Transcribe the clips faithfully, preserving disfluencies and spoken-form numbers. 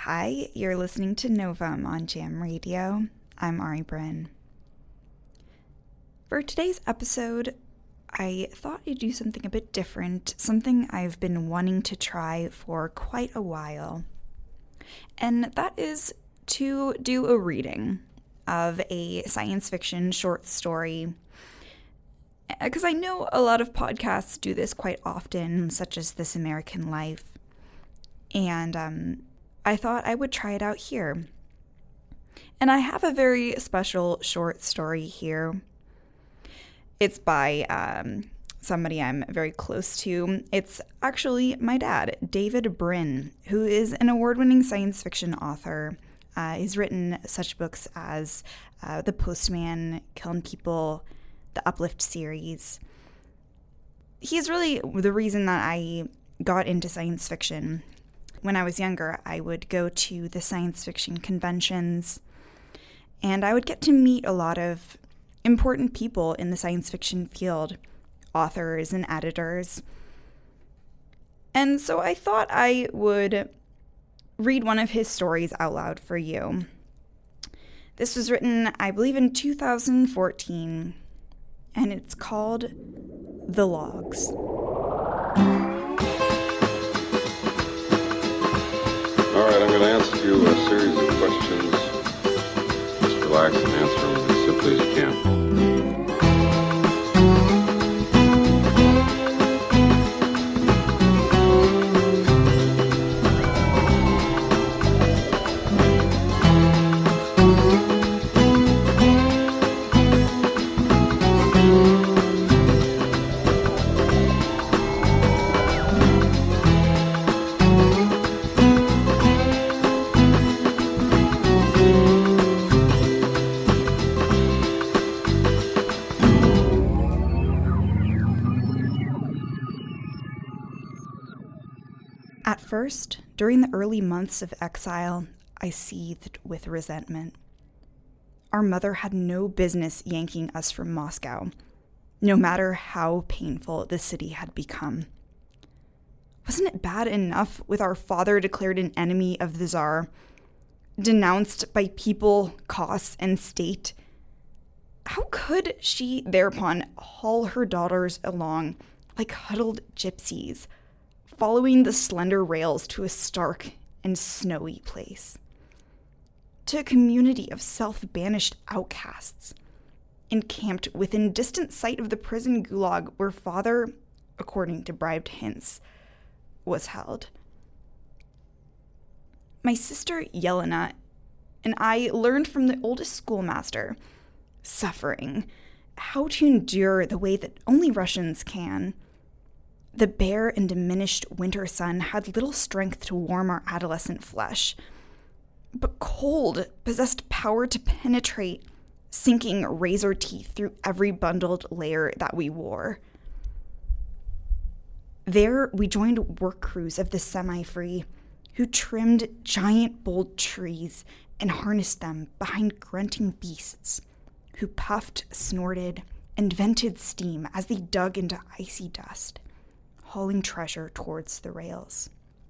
Hi, you're listening to Novum on Jam Radio. I'm Ari Bryn. For today's episode, I thought I'd do something a bit different, something I've been wanting to try for quite a while. And that is to do a reading of a science fiction short story. Because I know a lot of podcasts do this quite often, such as This American Life. And um, I thought I would try it out here. And I have a very special short story here. It's by um, somebody I'm very close to. It's actually my dad, David Brin, who is an award-winning science fiction author. Uh, he's written such books as uh, The Postman, Killing People, the Uplift series. He's really the reason that I got into science fiction. When I was younger, I would go to the science fiction conventions, and I would get to meet a lot of important people in the science fiction field, authors and editors. And so I thought I would read one of his stories out loud for you. This was written, I believe, in two thousand fourteen, and it's called The Logs. All right, I'm going to ask you a series of questions. Just relax and answer them as simply as you can. At first, during the early months of exile, I seethed with resentment. Our mother had no business yanking us from Moscow, no matter how painful the city had become. Wasn't it bad enough with our father declared an enemy of the Tsar, denounced by people, costs, and state? How could she thereupon haul her daughters along like huddled gypsies, following the slender rails to a stark and snowy place, to a community of self-banished outcasts, encamped within distant sight of the prison gulag where father, according to bribed hints, was held. My sister Yelena and I learned from the oldest schoolmaster, suffering, how to endure the way that only Russians can. The bare and diminished winter sun had little strength to warm our adolescent flesh, but cold possessed power to penetrate, sinking razor teeth through every bundled layer that we wore. There, we joined work crews of the semi-free, who trimmed giant bold trees and harnessed them behind grunting beasts, who puffed, snorted, and vented steam as they dug into icy dust, hauling treasure towards the rails.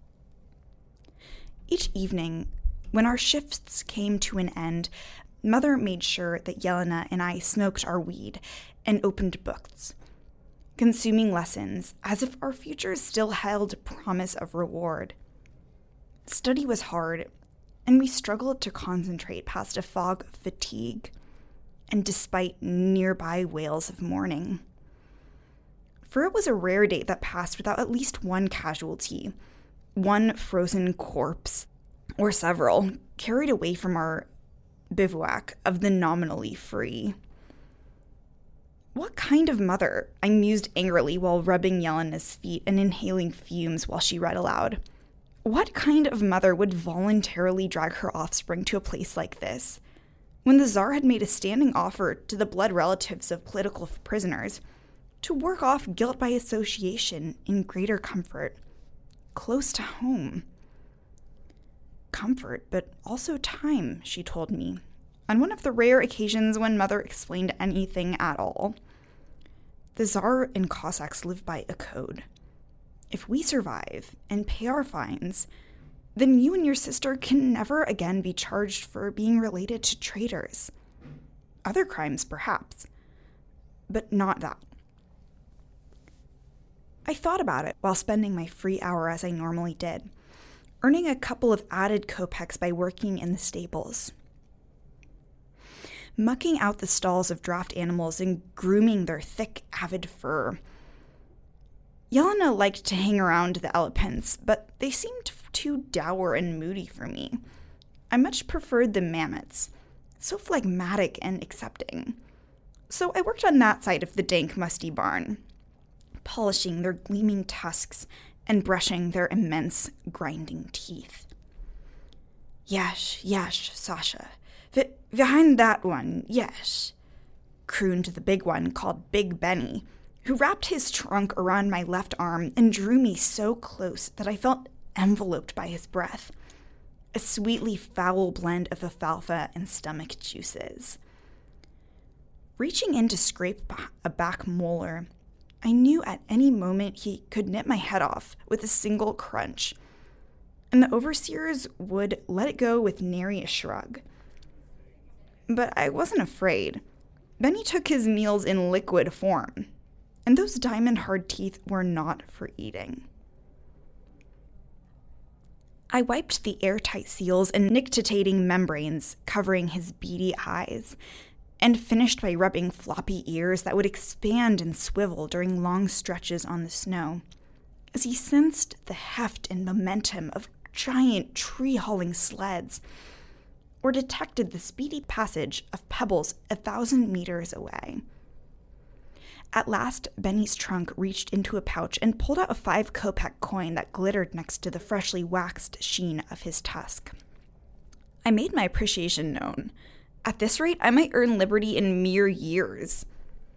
Each evening, when our shifts came to an end, Mother made sure that Yelena and I smoked our weed and opened books, consuming lessons as if our futures still held promise of reward. Study was hard, and we struggled to concentrate past a fog of fatigue, and despite nearby wails of mourning. For it was a rare day that passed without at least one casualty, one frozen corpse, or several, carried away from our bivouac of the nominally free. What kind of mother? I mused angrily while rubbing Yelena's feet and inhaling fumes while she read aloud. What kind of mother would voluntarily drag her offspring to a place like this, when the Tsar had made a standing offer to the blood relatives of political prisoners to work off guilt by association in greater comfort, close to home? Comfort, but also time, she told me, on one of the rare occasions when Mother explained anything at all. The Tsar and Cossacks live by a code. If we survive and pay our fines, then you and your sister can never again be charged for being related to traitors. Other crimes, perhaps, but not that. I thought about it while spending my free hour as I normally did, earning a couple of added kopecks by working in the stables. Mucking out the stalls of draft animals and grooming their thick, avid fur. Yelena liked to hang around the elephants, but they seemed too dour and moody for me. I much preferred the mammoths, so phlegmatic and accepting. So I worked on that side of the dank, musty barn, polishing their gleaming tusks and brushing their immense, grinding teeth. Yes, yes, Sasha. V- behind that one, yes, crooned the big one called Big Benny, who wrapped his trunk around my left arm and drew me so close that I felt enveloped by his breath, a sweetly foul blend of alfalfa and stomach juices. Reaching in to scrape a back molar, I knew at any moment he could nip my head off with a single crunch, and the overseers would let it go with nary a shrug. But I wasn't afraid. Benny took his meals in liquid form, and those diamond-hard teeth were not for eating. I wiped the airtight seals and nictitating membranes covering his beady eyes, and finished by rubbing floppy ears that would expand and swivel during long stretches on the snow, as he sensed the heft and momentum of giant tree-hauling sleds, or detected the speedy passage of pebbles a thousand meters away. At last, Benny's trunk reached into a pouch and pulled out a five kopeck coin that glittered next to the freshly waxed sheen of his tusk. I made my appreciation known. At this rate, I might earn liberty in mere years.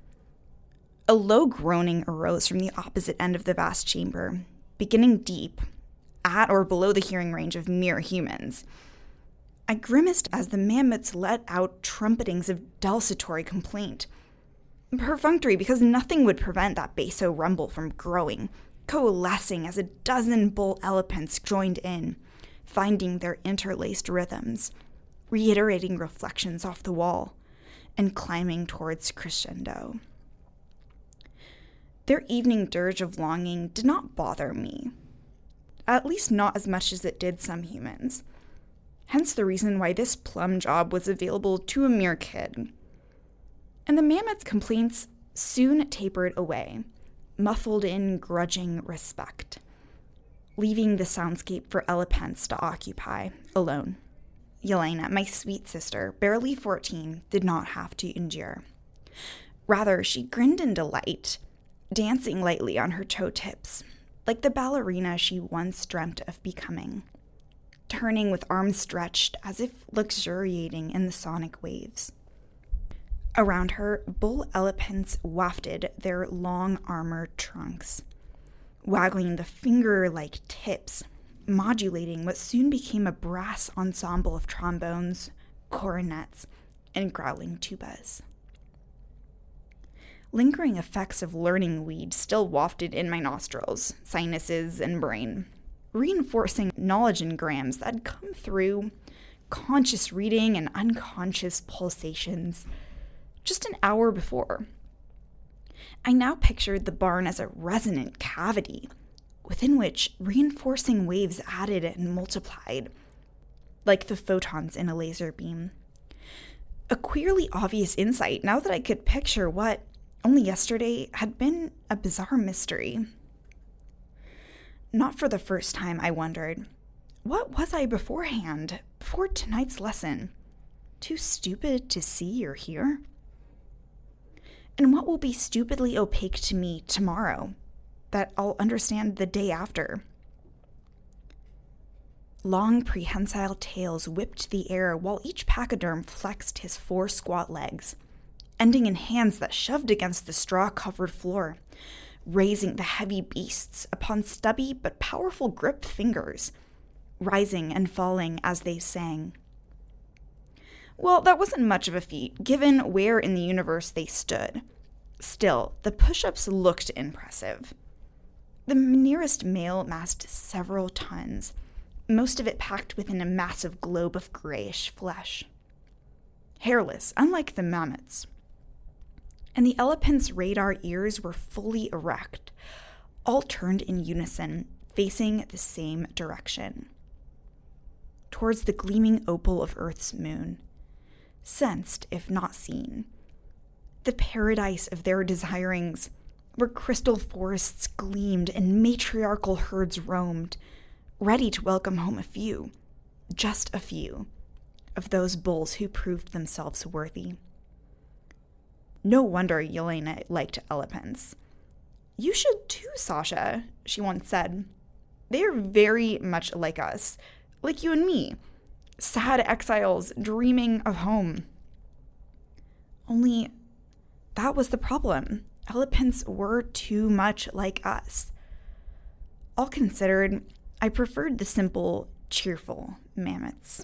A low groaning arose from the opposite end of the vast chamber, beginning deep, at or below the hearing range of mere humans. I grimaced as the mammoths let out trumpetings of desultory complaint. Perfunctory, because nothing would prevent that basso rumble from growing, coalescing as a dozen bull elephants joined in, finding their interlaced rhythms, reiterating reflections off the wall, and climbing towards crescendo. Their evening dirge of longing did not bother me, at least not as much as it did some humans. Hence the reason why this plum job was available to a mere kid. And the mammoth's complaints soon tapered away, muffled in grudging respect, leaving the soundscape for elephants to occupy, alone. Yelena, my sweet sister, barely fourteen, did not have to endure. Rather, she grinned in delight, dancing lightly on her toe tips, like the ballerina she once dreamt of becoming, turning with arms stretched as if luxuriating in the sonic waves. Around her, bull elephants wafted their long armored trunks, waggling the finger-like tips, modulating what soon became a brass ensemble of trombones, cornets, and growling tubas. Lingering effects of learning weed still wafted in my nostrils, sinuses, and brain, reinforcing knowledge engrams that had come through conscious reading and unconscious pulsations just an hour before. I now pictured the barn as a resonant cavity, within which reinforcing waves added and multiplied, like the photons in a laser beam. A queerly obvious insight now that I could picture what, only yesterday, had been a bizarre mystery. Not for the first time, I wondered, what was I beforehand, before tonight's lesson? Too stupid to see or hear? And what will be stupidly opaque to me tomorrow, that I'll understand the day after? Long prehensile tails whipped the air while each pachyderm flexed his four squat legs, ending in hands that shoved against the straw-covered floor, raising the heavy beasts upon stubby but powerful grip fingers, rising and falling as they sang. Well, that wasn't much of a feat, given where in the universe they stood. Still, the push-ups looked impressive. The nearest male massed several tons, most of it packed within a massive globe of grayish flesh. Hairless, unlike the mammoths. And the elephant's radar ears were fully erect, all turned in unison, facing the same direction. Towards the gleaming opal of Earth's moon, sensed if not seen. The paradise of their desirings, where crystal forests gleamed and matriarchal herds roamed, ready to welcome home a few, just a few, of those bulls who proved themselves worthy. No wonder Yelena liked elephants. "You should too, Sasha," she once said. "They are very much like us, like you and me, sad exiles dreaming of home." Only that was the problem. Elephants were too much like us. All considered, I preferred the simple, cheerful mammoths.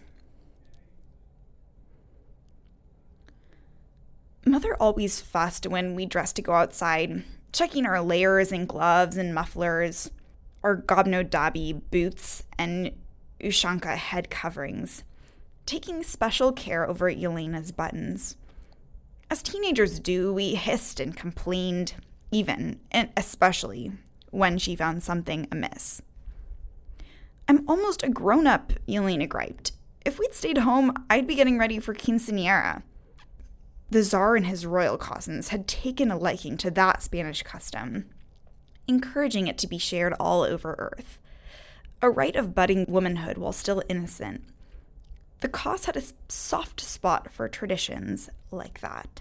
Mother always fussed when we dressed to go outside, checking our layers and gloves and mufflers, our Gobno Dabi boots and Ushanka head coverings, taking special care over Yelena's buttons. As teenagers do, we hissed and complained, even and especially when she found something amiss. "I'm almost a grown-up," Yelena griped. "If we'd stayed home, I'd be getting ready for quinceañera." The Tsar and his royal cousins had taken a liking to that Spanish custom, encouraging it to be shared all over Earth. A rite of budding womanhood while still innocent. The Kos had a soft spot for traditions like that.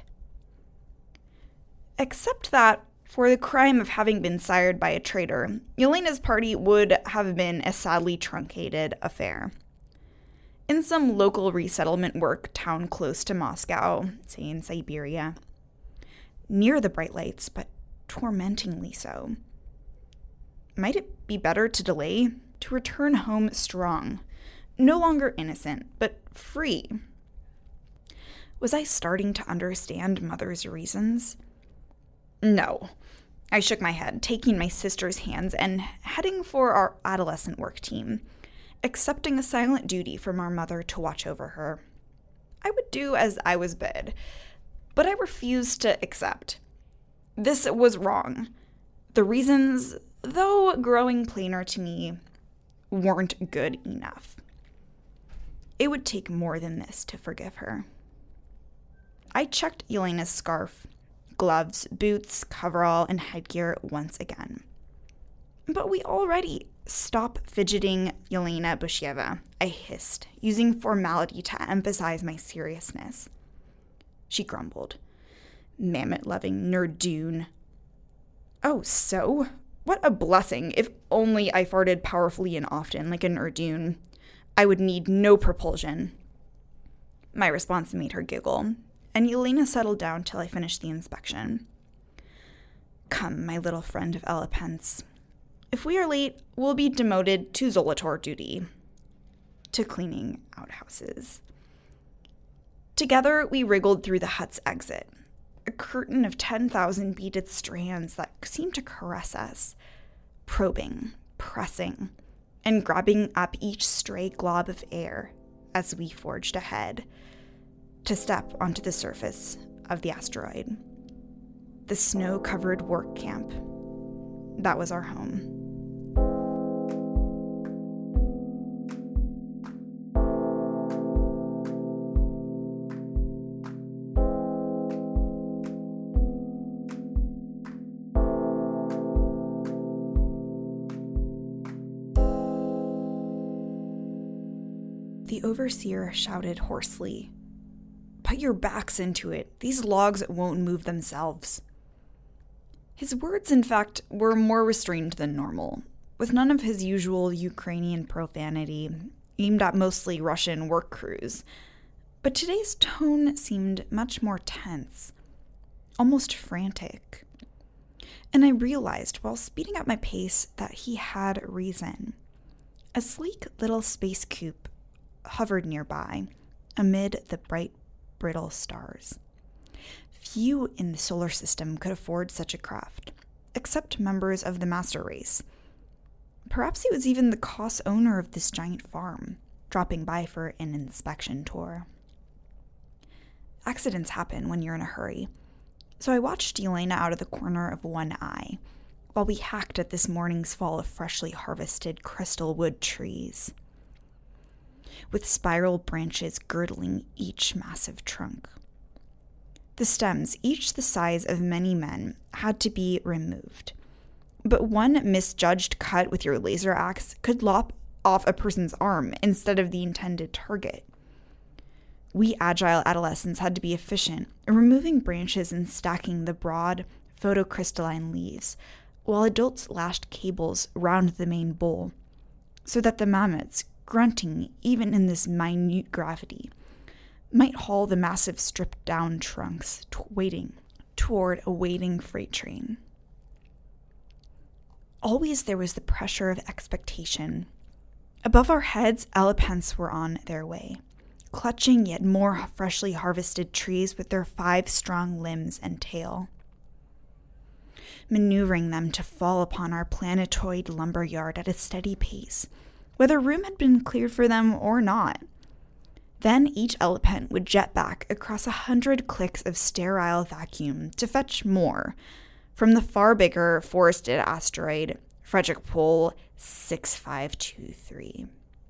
Except that, for the crime of having been sired by a traitor, Yelena's party would have been a sadly truncated affair. In some local resettlement work town close to Moscow, say in Siberia. Near the bright lights, but tormentingly so. Might it be better to delay, to return home strong, no longer innocent, but free? Was I starting to understand Mother's reasons? No. I shook my head, taking my sister's hands and heading for our adolescent work team, accepting a silent duty from our mother to watch over her. I would do as I was bid, but I refused to accept. This was wrong. The reasons, though growing plainer to me, weren't good enough. It would take more than this to forgive her. I checked Yelena's scarf, gloves, boots, coverall, and headgear once again. "But we already—" "Stop fidgeting, Yelena Busheva," I hissed, using formality to emphasize my seriousness. She grumbled. "Mammoth-loving nerdoon." "Oh, so? What a blessing. If only I farted powerfully and often, like a nerdoon. I would need no propulsion." My response made her giggle, and Yelena settled down till I finished the inspection. "Come, my little friend of elephants. If we are late, we'll be demoted to Zolotor duty, to cleaning outhouses." Together, we wriggled through the hut's exit, a curtain of ten thousand beaded strands that seemed to caress us, probing, pressing, and grabbing up each stray glob of air as we forged ahead, to step onto the surface of the asteroid. The snow-covered work camp. That was our home. The overseer shouted hoarsely, "Put your backs into it. These logs won't move themselves." His words, in fact, were more restrained than normal, with none of his usual Ukrainian profanity, aimed at mostly Russian work crews. But today's tone seemed much more tense, almost frantic. And I realized while speeding up my pace that he had reason. A sleek little space coupe hovered nearby, amid the bright, brittle stars. Few in the solar system could afford such a craft, except members of the master race. perhaps he was even the Koss owner of this giant farm, dropping by for an inspection tour. Accidents happen when you're in a hurry, so I watched Elena out of the corner of one eye while we hacked at this morning's fall of freshly harvested crystal wood trees, with spiral branches girdling each massive trunk. The stems, each the size of many men, had to be removed, but one misjudged cut with your laser axe could lop off a person's arm instead of the intended target. We agile adolescents had to be efficient, removing branches and stacking the broad, photocrystalline leaves, while adults lashed cables round the main bowl, so that the mammoths, grunting even in this minute gravity, might haul the massive stripped-down trunks t- waiting toward a waiting freight train. Always there was the pressure of expectation. Above our heads, elephants were on their way, clutching yet more freshly harvested trees with their five strong limbs and tail, maneuvering them to fall upon our planetoid lumberyard at a steady pace, whether room had been cleared for them or not. Then each elephant would jet back across a hundred clicks of sterile vacuum to fetch more from the far bigger forested asteroid Frederick Pole six five two three.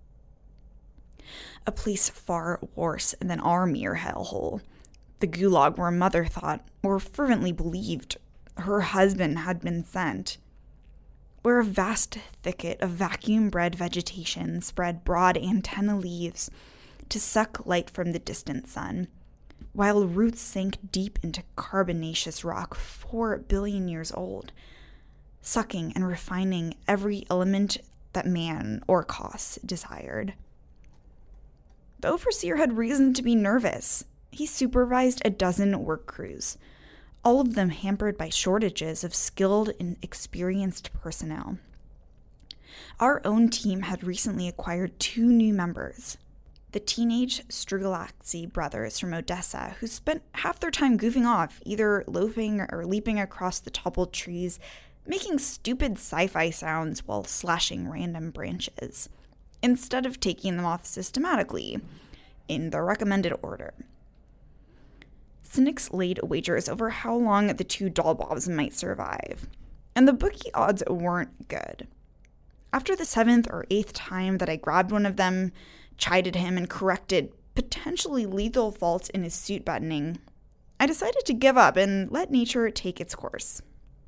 A place far worse than our mere hellhole, the gulag where Mother thought, or fervently believed, her husband had been sent, where a vast thicket of vacuum-bred vegetation spread broad antenna leaves to suck light from the distant sun, while roots sank deep into carbonaceous rock four billion years old, sucking and refining every element that man or Koss desired. The overseer had reason to be nervous. He supervised a dozen work crews, all of them hampered by shortages of skilled and experienced personnel. Our own team had recently acquired two new members, the teenage Strugalaxi brothers from Odessa, who spent half their time goofing off, either loafing or leaping across the toppled trees, making stupid sci-fi sounds while slashing random branches, instead of taking them off systematically, in the recommended order. Cynics laid wagers over how long the two dollbobs might survive, and the bookie odds weren't good. After the seventh or eighth time that I grabbed one of them, chided him, and corrected potentially lethal faults in his suit buttoning, I decided to give up and let nature take its course.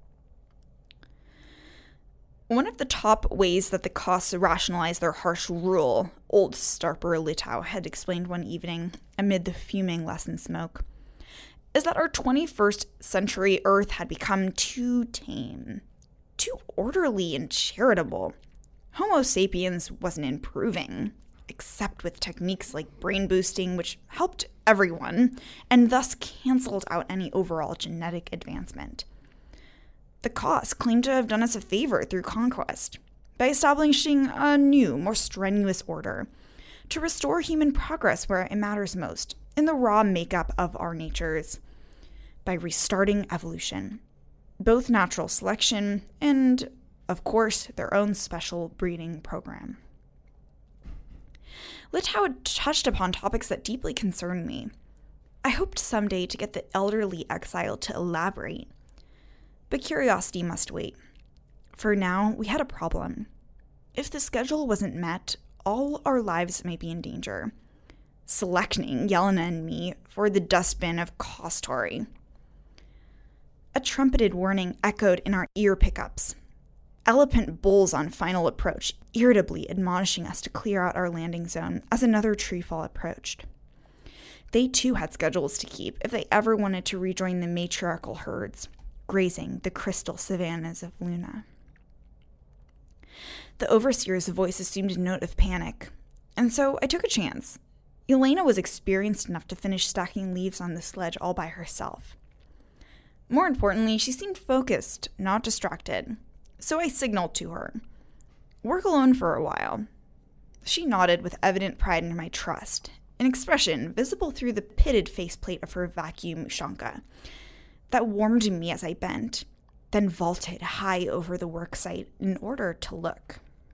One of the top ways that the Koss rationalize their harsh rule, old Starper Litau had explained one evening amid the fuming lesson smoke, is that our twenty-first century Earth had become too tame, too orderly and charitable. Homo sapiens wasn't improving, except with techniques like brain boosting, which helped everyone, and thus canceled out any overall genetic advancement. The Koss claimed to have done us a favor through conquest, by establishing a new, more strenuous order, to restore human progress where it matters most, in the raw makeup of our natures, by restarting evolution, both natural selection and, of course, their own special breeding program. Litau had touched upon topics that deeply concerned me. I hoped someday to get the elderly exile to elaborate, but curiosity must wait. For now, we had a problem. If the schedule wasn't met, all our lives may be in danger. Selecting Yelena and me for the dustbin of Kostori. A trumpeted warning echoed in our ear pickups. Elephant bulls on final approach, irritably admonishing us to clear out our landing zone as another treefall approached. They too had schedules to keep if they ever wanted to rejoin the matriarchal herds, grazing the crystal savannas of Luna. The overseer's voice assumed a note of panic, and so I took a chance. Elena was experienced enough to finish stacking leaves on the sledge all by herself. More importantly, she seemed focused, not distracted, so I signaled to her, "Work alone for a while." She nodded with evident pride in my trust, an expression visible through the pitted faceplate of her vacuum ushanka that warmed me as I bent, then vaulted high over the worksite in order to look.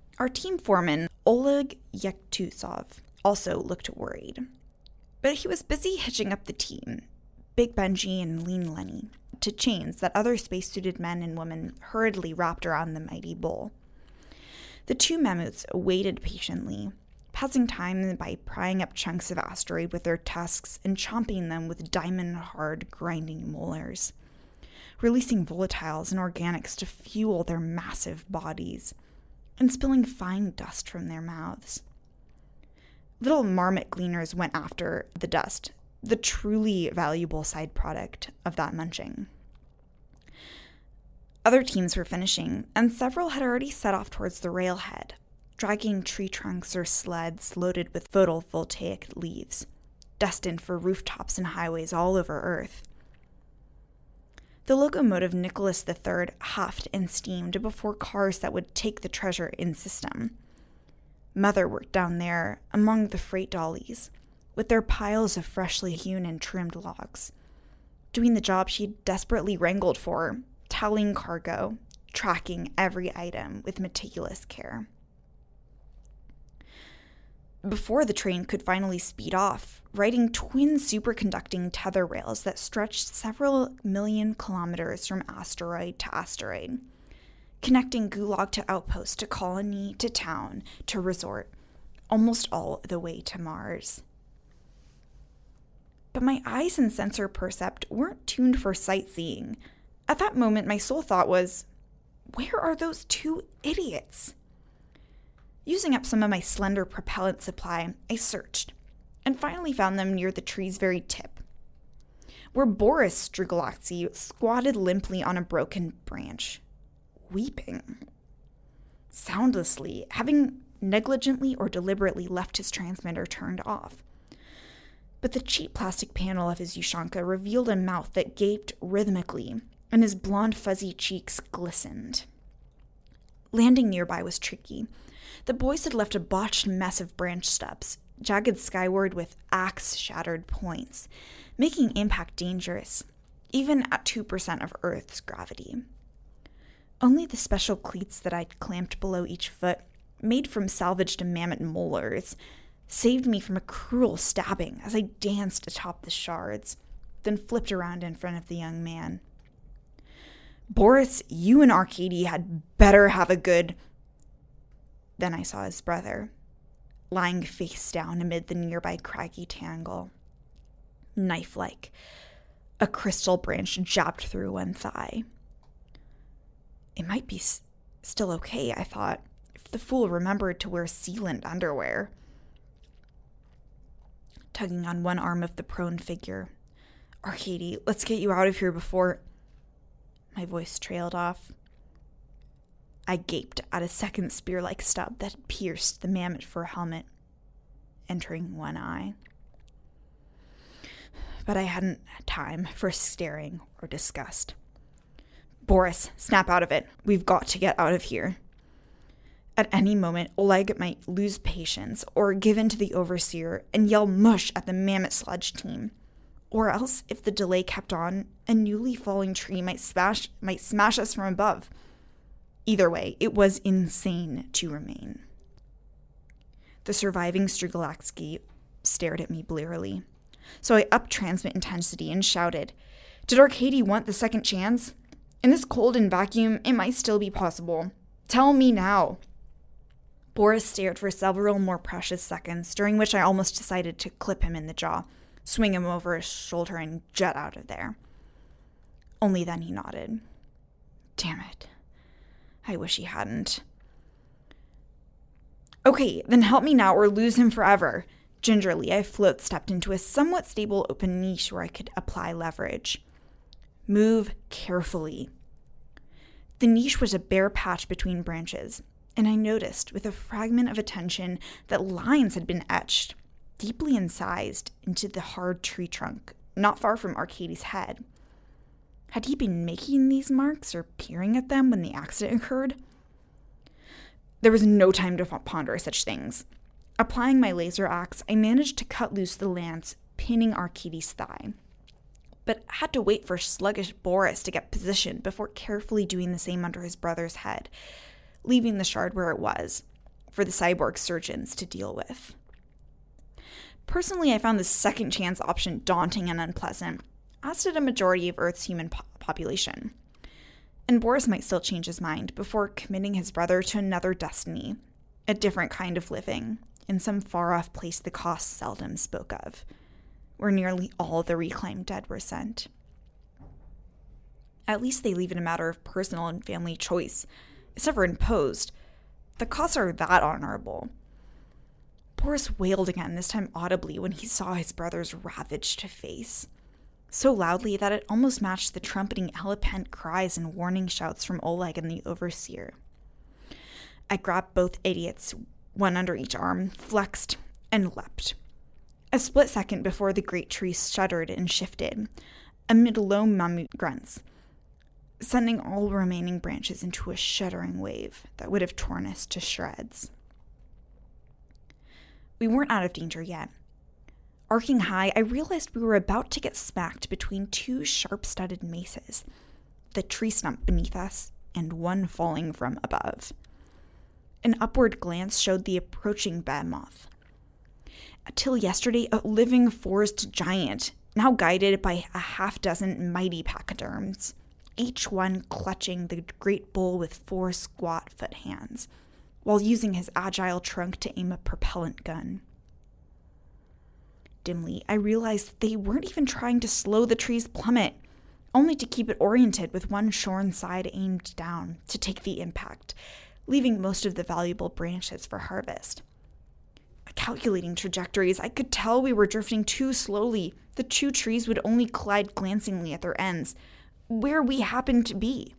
Our team foreman, Oleg Yektusov, also looked worried. But he was busy hitching up the team, Big Benji and Lean Lenny, to chains that other spacesuited men and women hurriedly wrapped around the mighty bull. The two mammoths waited patiently, passing time by prying up chunks of asteroid with their tusks and chomping them with diamond-hard grinding molars, releasing volatiles and organics to fuel their massive bodies, and spilling fine dust from their mouths. Little marmot gleaners went after the dust, the truly valuable side product of that munching. Other teams were finishing, and several had already set off towards the railhead, dragging tree trunks or sleds loaded with photovoltaic leaves, destined for rooftops and highways all over Earth. The locomotive Nicholas the Third huffed and steamed before cars that would take the treasure in system. Mother worked down there among the freight dollies, with their piles of freshly hewn and trimmed logs, doing the job she'd desperately wrangled for, tallying cargo, tracking every item with meticulous care. Before the train could finally speed off, riding twin superconducting tether rails that stretched several million kilometers from asteroid to asteroid, connecting Gulag to outpost to colony to town to resort, almost all the way to Mars. But my eyes and sensor percept weren't tuned for sightseeing. At that moment, my sole thought was, where are those two idiots? Using up some of my slender propellant supply, I searched, and finally found them near the tree's very tip, where Boris Strigalaxy squatted limply on a broken branch, weeping. Soundlessly, having negligently or deliberately left his transmitter turned off. But the cheap plastic panel of his Ushanka revealed a mouth that gaped rhythmically, and his blonde fuzzy cheeks glistened. Landing nearby was tricky. The boys had left a botched mess of branch stubs, jagged skyward with axe-shattered points, making impact dangerous, even at two percent of Earth's gravity. Only the special cleats that I'd clamped below each foot, made from salvaged mammoth molars, saved me from a cruel stabbing as I danced atop the shards, then flipped around in front of the young man. Boris, you and Arkady had better have a good... Then I saw his brother, lying face down amid the nearby craggy tangle. Knife-like, a crystal branch jabbed through one thigh. It might be s- still okay, I thought, if the fool remembered to wear sealant underwear. Tugging on one arm of the prone figure. Arkady, let's get you out of here before... My voice trailed off. I gaped at a second spear-like stub that had pierced the mammoth fur helmet, entering one eye. But I hadn't had time for staring or disgust. Boris, snap out of it. We've got to get out of here. At any moment, Oleg might lose patience or give in to the overseer and yell mush at the mammoth sludge team. Or else, if the delay kept on, a newly falling tree might smash, might smash us from above. Either way, it was insane to remain. The surviving Strigalaxy stared at me blearily. So I upped transmit intensity and shouted, Did Arkady want the second chance? In this cold and vacuum, it might still be possible. Tell me now. Boris stared for several more precious seconds, during which I almost decided to clip him in the jaw, swing him over his shoulder, and jet out of there. Only then he nodded. Damn it. I wish he hadn't. Okay, then help me now or lose him forever. Gingerly, I float stepped into a somewhat stable open niche where I could apply leverage. Move carefully. The niche was a bare patch between branches, and I noticed with a fragment of attention that lines had been etched, deeply incised into the hard tree trunk, not far from Arkady's head. Had he been making these marks or peering at them when the accident occurred? There was no time to ponder such things. Applying my laser axe, I managed to cut loose the lance, pinning Arkady's thigh, but had to wait for sluggish Boris to get positioned before carefully doing the same under his brother's head, leaving the shard where it was, for the cyborg surgeons to deal with. Personally, I found the second chance option daunting and unpleasant, as did a majority of Earth's human po- population. And Boris might still change his mind before committing his brother to another destiny, a different kind of living, in some far-off place the cost seldom spoke of, where nearly all the reclaimed dead were sent. At least they leave it a matter of personal and family choice. It's never imposed. The costs are that honorable. Boris wailed again, this time audibly, when he saw his brother's ravaged face. So loudly that it almost matched the trumpeting elephant cries and warning shouts from Oleg and the overseer. I grabbed both idiots, one under each arm, flexed, and leapt. A split second before the great tree shuddered and shifted, amid low mammut grunts, sending all remaining branches into a shuddering wave that would have torn us to shreds. We weren't out of danger yet. Arcing high, I realized we were about to get smacked between two sharp-studded maces, the tree stump beneath us and one falling from above. An upward glance showed the approaching behemoth. Until yesterday, a living forest giant, now guided by a half-dozen mighty pachyderms, each one clutching the great bull with four squat foot hands, while using his agile trunk to aim a propellant gun. Dimly, I realized they weren't even trying to slow the tree's plummet, only to keep it oriented with one shorn side aimed down to take the impact, leaving most of the valuable branches for harvest. Calculating trajectories, I could tell we were drifting too slowly. The two trees would only collide glancingly at their ends, where we happened to be.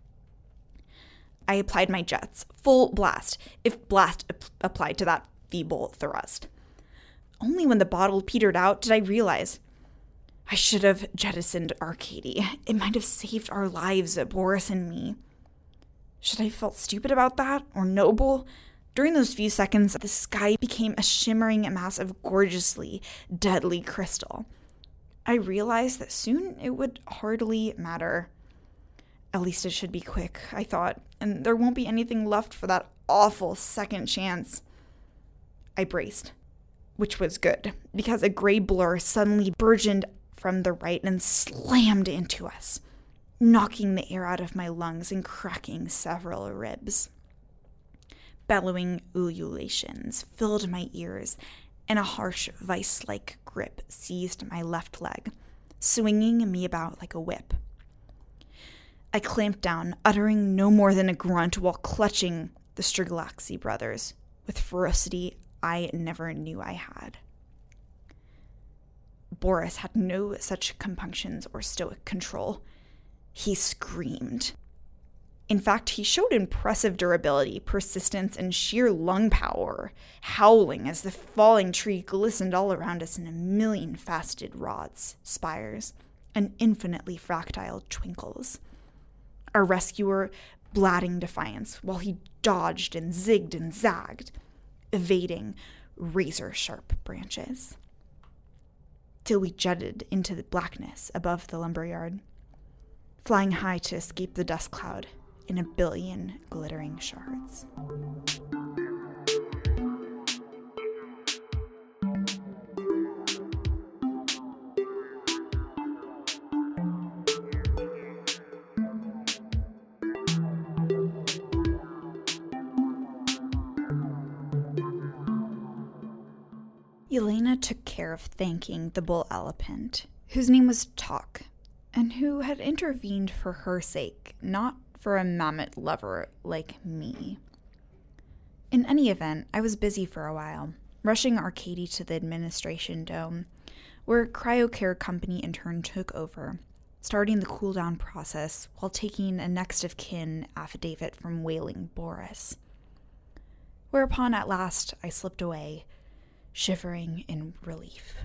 I applied my jets, full blast, if blast ap- applied to that feeble thrust. Only when the bottle petered out did I realize I should have jettisoned Arcady. It might have saved our lives, Boris and me. Should I have felt stupid about that, or noble? During those few seconds, the sky became a shimmering mass of gorgeously deadly crystal. I realized that soon it would hardly matter. At least it should be quick, I thought, and there won't be anything left for that awful second chance. I braced, which was good, because a gray blur suddenly burgeoned from the right and slammed into us, knocking the air out of my lungs and cracking several ribs. Bellowing ululations filled my ears, and a harsh vice-like grip seized my left leg, swinging me about like a whip. I clamped down, uttering no more than a grunt while clutching the Strigalaxi brothers with ferocity I never knew I had. Boris had no such compunctions or stoic control. He screamed. In fact, he showed impressive durability, persistence, and sheer lung power, howling as the falling tree glistened all around us in a million faceted rods, spires, and infinitely fractile twinkles. Our rescuer blatting defiance while he dodged and zigged and zagged, evading razor-sharp branches, till we jetted into the blackness above the lumberyard, flying high to escape the dust cloud in a billion glittering shards. Yelena took care of thanking the bull elephant, whose name was Talk, and who had intervened for her sake, not for a mammoth lover like me. In any event, I was busy for a while, rushing Arcady to the administration dome, where CryoCare Company in turn took over, starting the cool-down process while taking a next-of-kin affidavit from wailing Boris. Whereupon at last I slipped away, shivering in relief.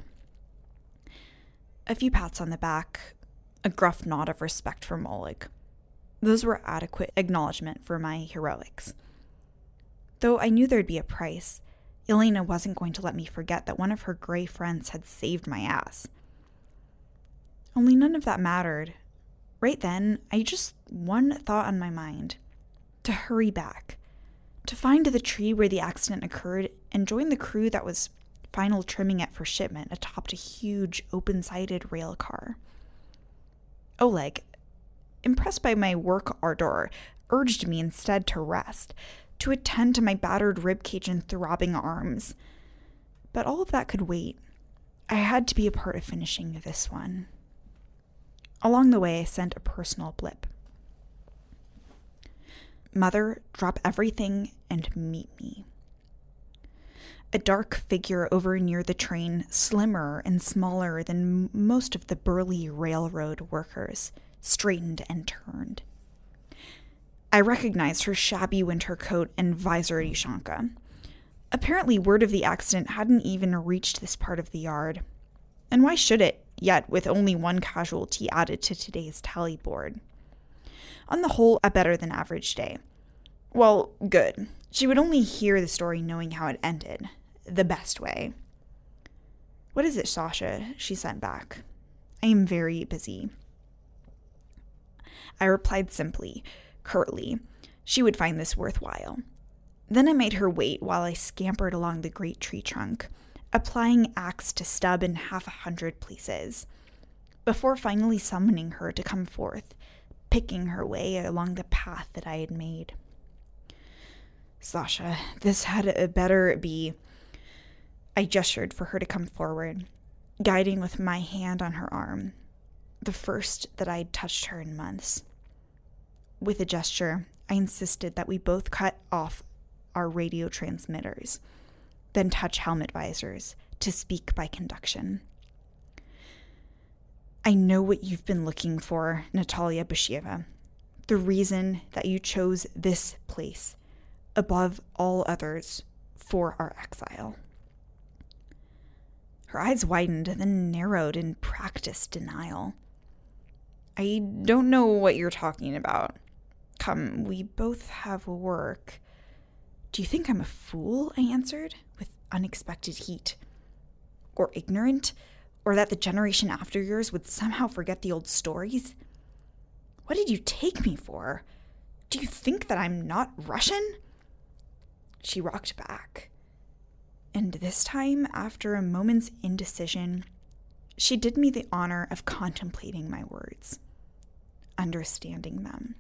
A few pats on the back, a gruff nod of respect from Oleg. Those were adequate acknowledgement for my heroics. Though I knew there'd be a price, Yelena wasn't going to let me forget that one of her gray friends had saved my ass. Only none of that mattered. Right then, I just one thought on my mind. To hurry back. to find the tree where the accident occurred and join the crew that was final trimming it for shipment atop a huge open-sided rail car. Oleg, impressed by my work ardor, urged me instead to rest, to attend to my battered ribcage and throbbing arms. But all of that could wait. I had to be a part of finishing this one. Along the way, I sent a personal blip. Mother, drop everything and meet me. A dark figure over near the train, slimmer and smaller than most of the burly railroad workers, straightened and turned. I recognized her shabby winter coat and visored Ushanka. Apparently, word of the accident hadn't even reached this part of the yard. And why should it, yet with only one casualty added to today's tally board? On the whole, a better than average day. Well, good. She would only hear the story knowing how it ended. The best way. What is it, Sasha? She sent back. I am very busy. I replied simply, curtly. She would find this worthwhile. Then I made her wait while I scampered along the great tree trunk, applying axe to stub in half a hundred places, before finally summoning her to come forth, picking her way along the path that I had made. Sasha, this had better be... I gestured for her to come forward, guiding with my hand on her arm, the first that I'd touched her in months. With a gesture, I insisted that we both cut off our radio transmitters, then touch helmet visors to speak by conduction. I know what you've been looking for, Natalia Bashieva. The reason that you chose this place, above all others, for our exile. Her eyes widened, then narrowed in practiced denial. I don't know what you're talking about. Come, we both have work. Do you think I'm a fool? I answered, with unexpected heat. Or ignorant? Or that the generation after yours would somehow forget the old stories? What did you take me for? Do you think that I'm not Russian? She rocked back. And this time, after a moment's indecision, she did me the honor of contemplating my words, understanding them.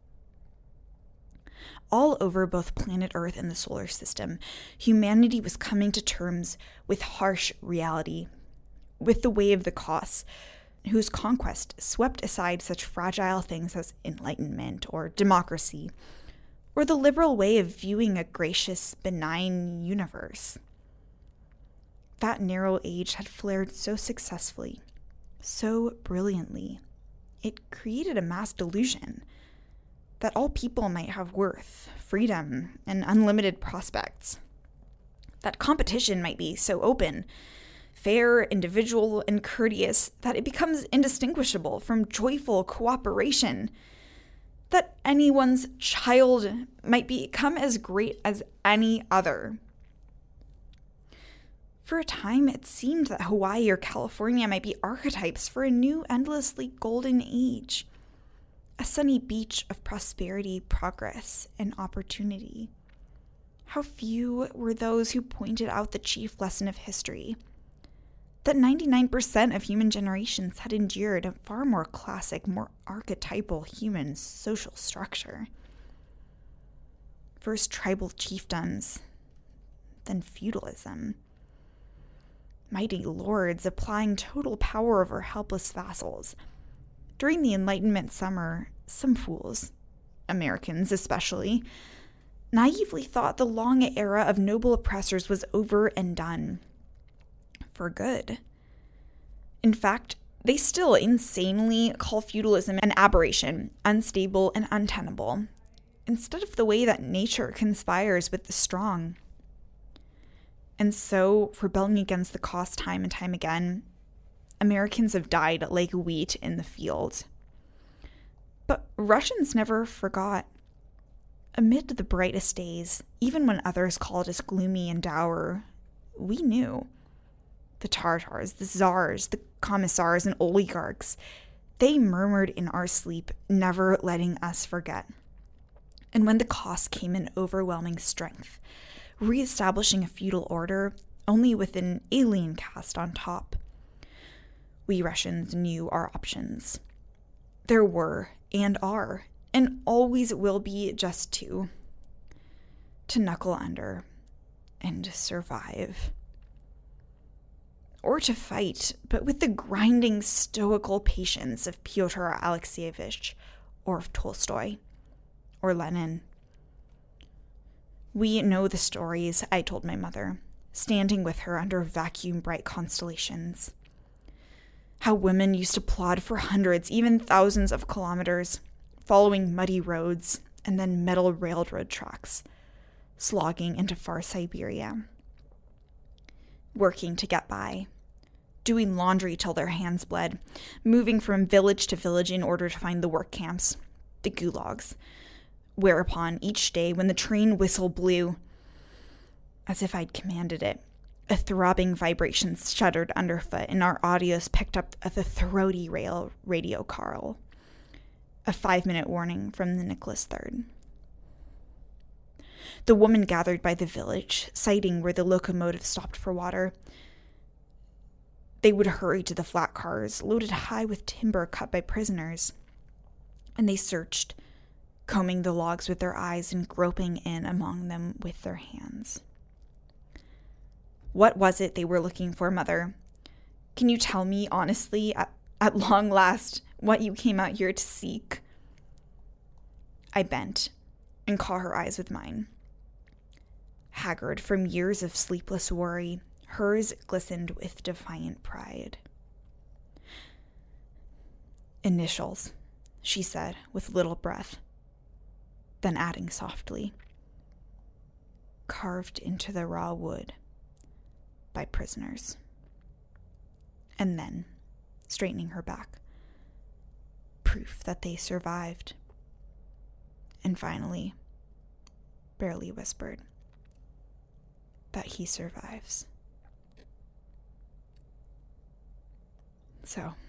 All over both planet Earth and the solar system, humanity was coming to terms with harsh reality, with the way of the Kos, whose conquest swept aside such fragile things as enlightenment or democracy, or the liberal way of viewing a gracious, benign universe. That narrow age had flared so successfully, so brilliantly, it created a mass delusion that all people might have worth, freedom, and unlimited prospects. That competition might be so open, fair, individual, and courteous that it becomes indistinguishable from joyful cooperation. That anyone's child might become as great as any other. For a time, it seemed that Hawaii or California might be archetypes for a new, endlessly golden age. A sunny beach of prosperity, progress, and opportunity. How few were those who pointed out the chief lesson of history, that ninety-nine percent of human generations had endured a far more classic, more archetypal human social structure. First tribal chiefdoms, then feudalism. Mighty lords applying total power over helpless vassals. During the Enlightenment summer, some fools, Americans especially, naively thought the long era of noble oppressors was over and done. For good. In fact, they still insanely call feudalism an aberration, unstable and untenable, instead of the way that nature conspires with the strong. And so, rebelling against the Kos time and time again, Americans have died like wheat in the field. But Russians never forgot. Amid the brightest days, even when others called us gloomy and dour, we knew. The Tartars, the Tsars, the commissars, and oligarchs, they murmured in our sleep, never letting us forget. And when the cost came in overwhelming strength, reestablishing a feudal order only with an alien caste on top, we Russians knew our options. There were, and are, and always will be just two. To knuckle under and survive. Or to fight, but with the grinding, stoical patience of Pyotr Alexeyevich, or of Tolstoy, or Lenin. We know the stories I told my mother, standing with her under vacuum-bright constellations. How women used to plod for hundreds, even thousands of kilometers, following muddy roads and then metal railroad tracks, slogging into far Siberia. Working to get by, doing laundry till their hands bled, moving from village to village in order to find the work camps, the gulags, whereupon each day when the train whistle blew, as if I'd commanded it, a throbbing vibration shuddered underfoot, and our audios picked up the throaty rail radio call, a five-minute warning from the Nicholas the Third. The woman gathered by the village, sighting where the locomotive stopped for water. They would hurry to the flat cars, loaded high with timber cut by prisoners, and they searched, combing the logs with their eyes and groping in among them with their hands. What was it they were looking for, Mother? Can you tell me honestly, at, at long last, what you came out here to seek? I bent and caught her eyes with mine. Haggard from years of sleepless worry, hers glistened with defiant pride. Initials, she said with little breath, then adding softly, carved into the raw wood by prisoners. And then, straightening her back, proof that they survived. And finally, barely whispered, that he survives. So,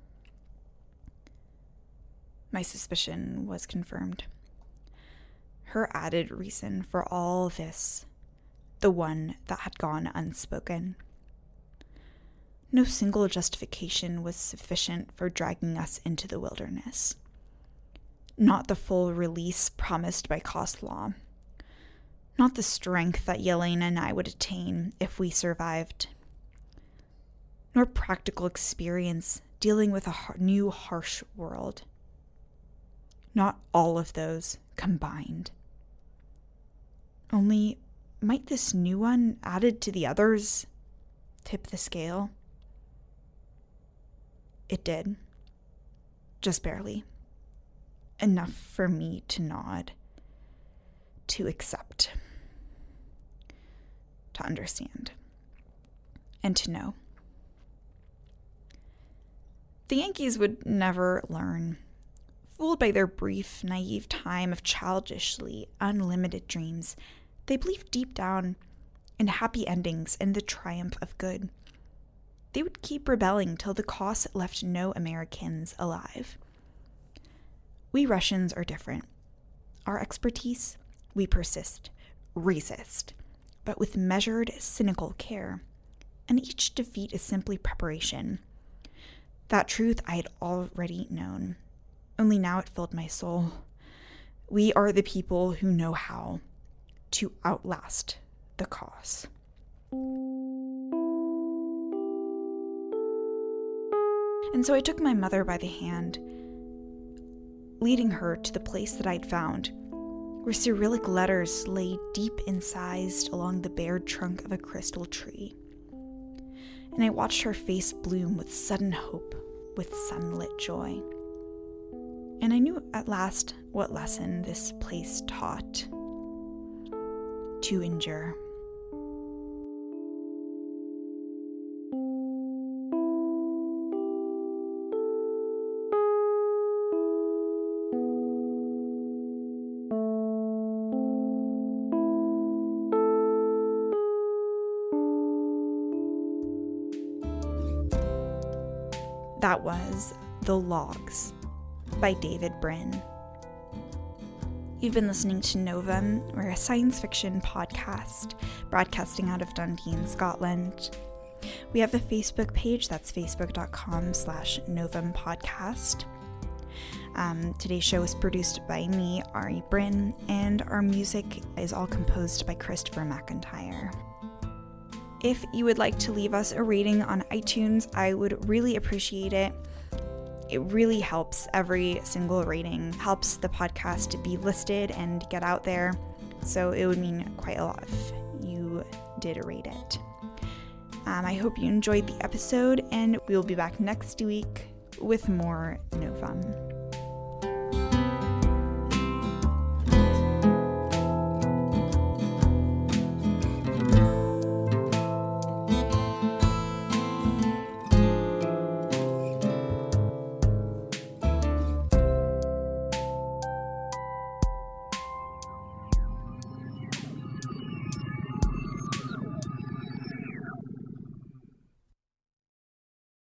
my suspicion was confirmed. Her added reason for all this, the one that had gone unspoken. No single justification was sufficient for dragging us into the wilderness. Not the full release promised by cost law. Not the strength that Yelena and I would attain if we survived. Nor practical experience dealing with a new harsh world. Not all of those combined. Only, might this new one, added to the others, tip the scale? It did. Just barely. Enough for me to nod. To accept. To understand. And to know. The Yankees would never learn. Fooled by their brief, naive time of childishly unlimited dreams, they believed deep down in happy endings and the triumph of good. They would keep rebelling till the cost left no Americans alive. We Russians are different. Our expertise, we persist, resist, but with measured, cynical care. And each defeat is simply preparation. That truth I had already known. Only now it filled my soul. We are the people who know how to outlast the cause. And so I took my mother by the hand, leading her to the place that I'd found, where Cyrillic letters lay deep incised along the bared trunk of a crystal tree. And I watched her face bloom with sudden hope, with sunlit joy. And I knew at last what lesson this place taught. To endure. That was The Logs by David Brin. You've been listening to Novum. We're a science fiction podcast broadcasting out of Dundee in Scotland. We have a Facebook page, that's facebook.com slash Novum Podcast. Um, today's show is produced by me, Ari Bryn, and our music is all composed by Christopher McIntyre. If you would like to leave us a rating on iTunes, I would really appreciate it. It really helps. Every single rating helps the podcast to be listed and get out there, so it would mean quite a lot if you did rate it. Um, I hope you enjoyed the episode, and we will be back next week with more Novum.